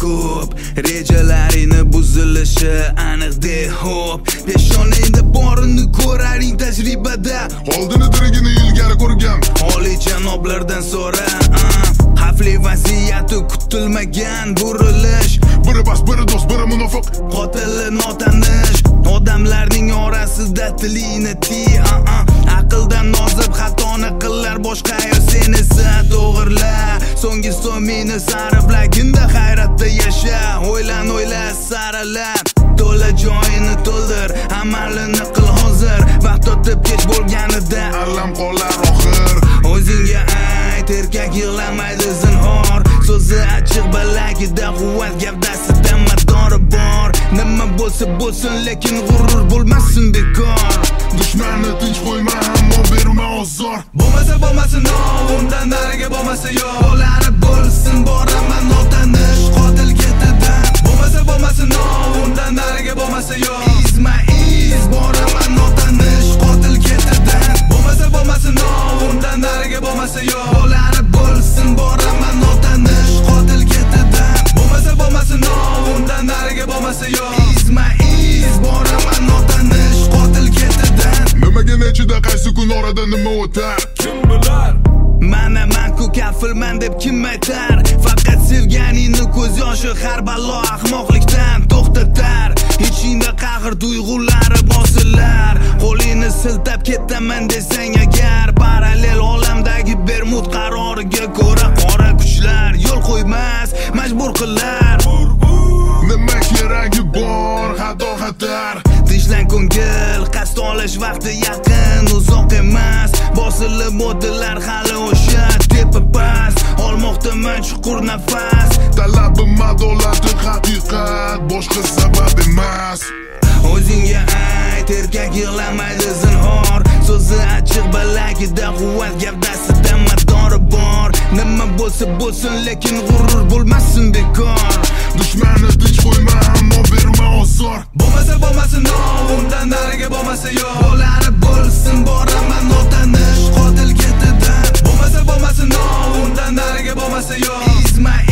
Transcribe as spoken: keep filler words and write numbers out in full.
ko'p, rejalaringni buzilishi aniqde hop. Peshonangda borini ko'raring tajribada, oldini dirigini ilgari ko'rgan oliy janoblardan so'ra. Xavfli vaziyati kutilmagan burilish, biri bas, biri do'st, biri munofiq, qotili notanish. Odamlarning orasida tilingni tiy, aqldan nozib xatoni qillar boshqa yo sen esa to'g'irla. So'nggi so'mingni sarflaginda hayratda yasha, o'ylan o'yla saralab, to'la joyini to'ldir, amalini qil hozir, vaqt o'tib kech bo'lganida alam qolar oxir. O'zingga ayt, erkak yig'lamaydi zinhor, so'zi achchiq balagida quvvat gavdasida madori bor. Nima bo'lsa bo'lsin, lekin g'urur bo'lmasin bekor. Dushmanni tinch qo'yma, ammo berma ozor. Bo'lmasa bo'lmasin, undan nariga bo'lmasa yo'q. Bo'lari bo'lsin, boraman notanish qotil ketidan. Bo'lmasa bo'lmasin, undan nariga bo'lmasa yo'q. Isma is, boraman notanish qotil ketidan. Bo'lmasa bo'lmasin, undan nariga bo'lmasa yo'q. Bo'lari bo'lsin, boraman notanish qotil ketidan. Bo'lmasa bo'lmasin, undan nariga bo'lmasa yo'q. Isma is, boraman notanish qotil ketidan. Nimaga nechida qaysi kun orada nima o'tar? Kim bilar? Mana man-ku kafilman deb kim aytar? Faqat sevganingni ko'z yoshi har balo ahmoqlikdan to'xtatar. Ichingda qahr tuyg'ulari bosilar, qo'lingni siltab ketaman desang agar, parallel olamdagi Bermud qaroriga ko'ra qora kuchlar yo'l qo'ymas, majbur qilar. Nima keragi bor, xato xatar. Tishlang ko'ngil, qasd olish vaqti yaqin, uzoq emas. Bosilib o'tilar hali o'sha tepa pas, olmoqdaman chuqur nafas. Talabim adolati haqiqat, boshqa sabab emas. O'zingga ayt, erkak yig'lamaydi zinhor, so'zi achchiq balagida quvvat gavdasida madori bor. Nima bo'lsa bo'lsin, lekin g'urur bo'lmasin bekor. Dushmanni tinch qo'yma, ammo berma ozor. Bo'lmasa bo'lmasin, undan nariga bo'lmasa yo'q. Bo'lari bo'lsin, boraman notanish qotil ketidan. Bo'lmasa bo'lmasin, undan nariga bo'lmasa yo'q. Isma